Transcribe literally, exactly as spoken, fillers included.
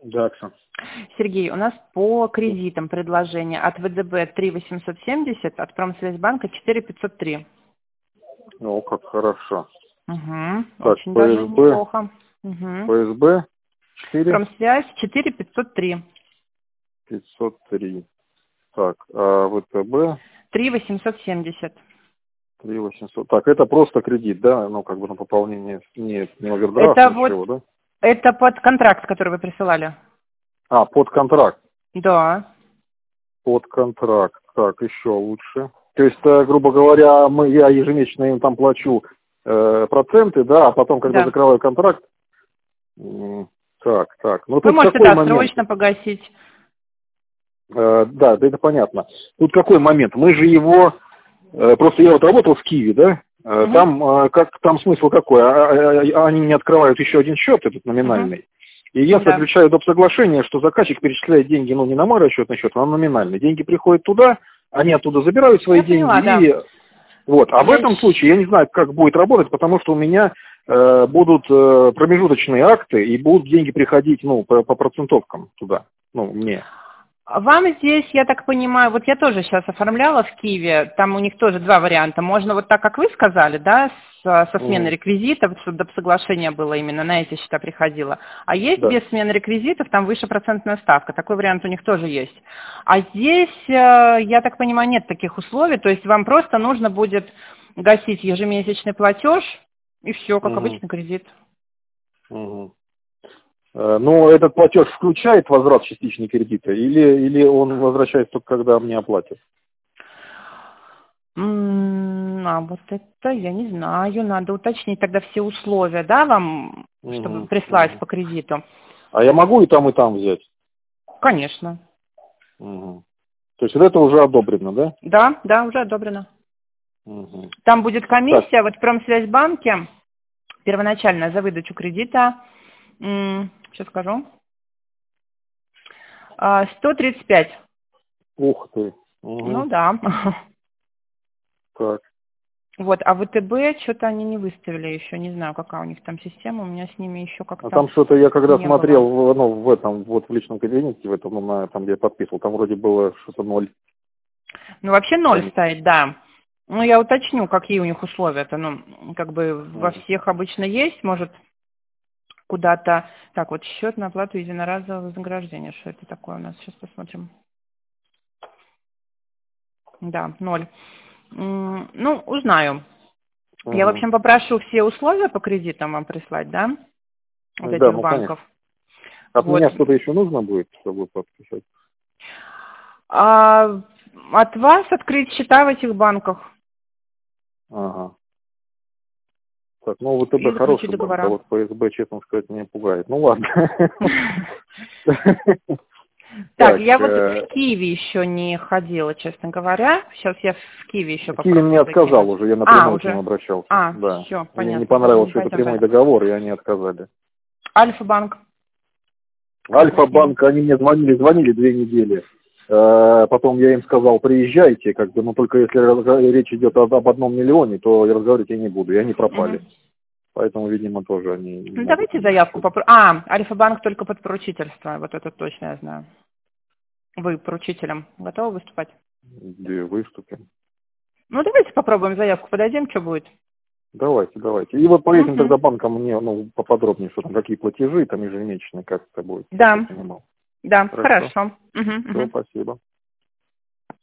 Да, Оксан. Сергей, у нас по кредитам предложение от ВДБ три восемьсот семьдесят, от Промсвязьбанка четыре пятьсот три. О, как хорошо. Угу, Так, очень даже ПСБ, неплохо. Угу. ПСБ четыре Промсвязь четыре пятьсот три. пятьсот три. Так, а ВТБ три восемьсот семьдесят. три восемьсот. Так, это просто кредит, да? Ну, как бы на пополнение, не, не овердрафт, Это ничего, вот, да? это под контракт, который вы присылали. А, под контракт. Да. Под контракт. Так, еще лучше. То есть, э, грубо говоря, мы, я ежемесячно им там плачу э, проценты, да, а потом, когда Да. закрываю контракт, м, так, так. Ну, Вы тут можете, какой да, момент? срочно погасить. Э, да, да, это понятно. Тут какой момент? Мы же его, э, просто я вот работал в Киеве, да, э, Угу. там, э, как, там смысл какой? А, а, а, они мне открывают еще один счет, этот Угу. номинальный, и я Да. заключаю доп. Соглашение, что заказчик перечисляет деньги, ну, не на мой расчетный счет, а на номинальный. Деньги приходят туда, они оттуда забирают свои Я поняла, деньги, и да. вот. А в Я... этом случае я не знаю, как будет работать, потому что у меня э, будут э, промежуточные акты, и будут деньги приходить, ну, по, по процентовкам туда, ну, мне. Вам здесь, я так понимаю, вот я тоже сейчас оформляла в Киеве, там у них тоже два варианта. Можно вот так, как вы сказали, да, с, со сменой Мгм. реквизитов, чтобы доп. Соглашение было именно на эти счета приходило. А есть Да. без смены реквизитов, там выше процентная ставка. Такой вариант у них тоже есть. А здесь, э, я так понимаю, нет таких условий, то есть вам просто нужно будет гасить ежемесячный платеж, и все, как Мгм. обычный кредит. Мгм. Э, Но этот платеж включает возврат частичного кредита, или, или он возвращается только когда мне оплатят? М, А вот это я не знаю, надо уточнить тогда все условия, да, вам, чтобы Мгм. прислать Мгм. по кредиту? А я могу и там, и там взять? Конечно. Мгм. То есть вот это уже одобрено, да? Да, да, уже одобрено. Мгм. Там будет Так, комиссия, вот в Промсвязьбанке первоначально за выдачу кредита, м, сейчас скажу, а, сто тридцать пять. ух ты. Ну Мгм. да. Так. Вот, а ВТБ что-то они не выставили еще, не знаю, какая у них там система, у меня с ними еще А как-то там что-то я когда не было. смотрел, в- ну, в этом, вот в личном кабинете, в этом, ну, на, там, где я подписывал, там вроде было что-то ноль. Ну, вообще ноль Там. стоит, да. Ну, я уточню, какие у них условия-то. Ну, как бы во Мгм. всех обычно есть, может, куда-то... Так, вот счет на оплату единоразового вознаграждения. Что это такое у нас? Сейчас посмотрим. Да, ноль. М, Ну, узнаю. Я, в Мгм. общем, попрошу все условия по кредитам вам прислать, да? Вот Да, этих ну, конечно. банков. От Вот. меня что-то еще нужно будет, чтобы подписать? А от вас открыть счета в этих банках Ага. Так, ну, и ВТБ заключить хороший банк, а договора. вот ПСБ, честно сказать, меня пугает. Ну, ладно. Так, Так, я вот в э, Киеве еще не ходила, честно говоря. Сейчас я в Киеве еще Киви мне попробую отказал закинуть. уже, я А, напрямую к ним уже. обращался. А, Да. все, Мне не понятно, ладно, понравилось, не что это пойдем прямой тогда. договор, и они отказали. Альфа-банк. Как вы с ними? Альфа-банк, они мне звонили, звонили две недели. Э, Потом я им сказал, приезжайте, как бы, но только если разго- речь идет об об одном миллионе, то я разговаривать я не буду, и они пропали. Мгм. Поэтому, видимо, тоже они не Ну, могут давайте мне заявку ничего. попробуем. А, Альфа-банк только под поручительство. Вот это точно я знаю. Вы поручителем готовы выступать? Где выступим. Ну, давайте попробуем заявку, подойдем, что будет. Давайте, давайте. И вот по этим Угу. тогда банкам мне, ну, поподробнее, что там, какие платежи, там ежемесячные, как это будет, чтобы я Да, понимал. да, Хорошо. хорошо. Угу, Все, угу. спасибо.